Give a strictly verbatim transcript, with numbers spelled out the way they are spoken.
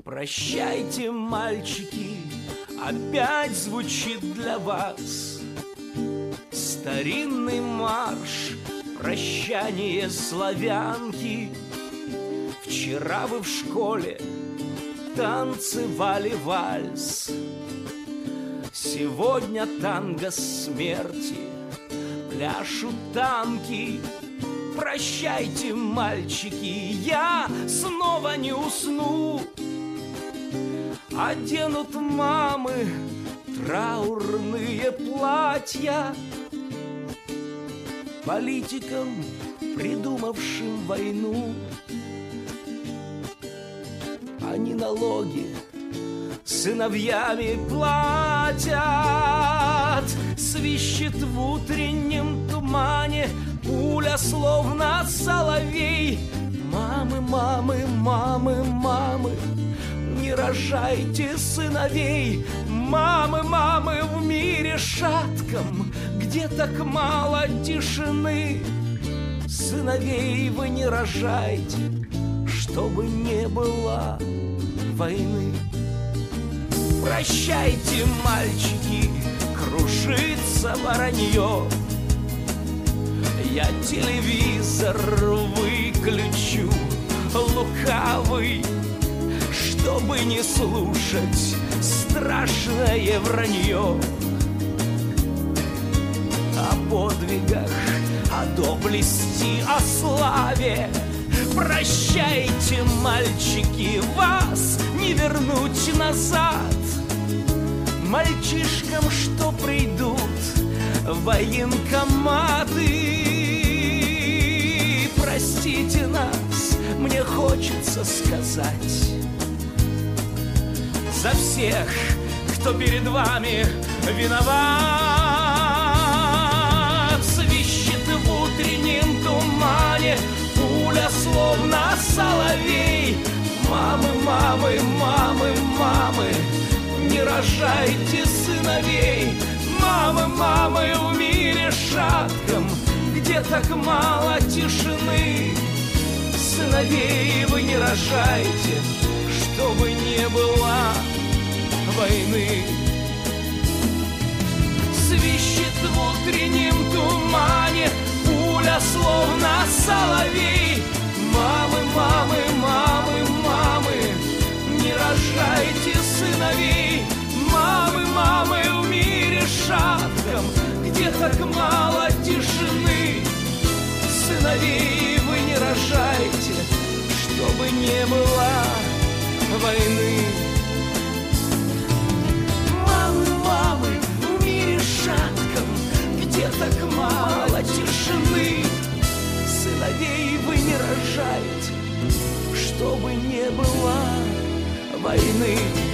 Прощайте, мальчики, опять звучит для вас старинный марш, прощание славянки. Вчера вы в школе танцевали вальс, сегодня танго смерти пляшут танки. Прощайте, мальчики, я снова не усну. Оденут мамы траурные платья политикам, придумавшим войну. Они налоги сыновьями платят. Свищет в утреннем тумане пуля, словно соловей. Мамы, мамы, мамы, мамы, не рожайте сыновей. Мамы, мамы, в мире шатком, где так мало тишины, сыновей вы не рожайте, чтобы не было войны. Прощайте, мальчики, кружится воронье. Я телевизор выключу, лукавый, чтобы не слушать страшное вранье о подвигах, о доблести, о славе. Прощайте, мальчики, вас не вернуть назад. Мальчишкам, что придут в военкоматы, простите нас, мне хочется сказать за всех, кто перед вами виноват. Свищет в утреннем тумане пуля, словно соловей. Мамы, мамы, мамы, мамы, не рожайте сыновей. Мамы, мамы, в мире шатком, где так мало тишины, сыновей вы не рожайте, чтобы не было войны. Свищет в утреннем тумане пуля, словно соловей. Мамы, мамы, мамы, мамы, не рожайте сыновей. Мамы, мамы, в мире шатком, где так мало тишины, сыновей вы не рожайте, чтобы не было войны. Мамы, мамы, в мире шатком, где так мало тишины, сыновей вы не рожайте, чтобы не было войны.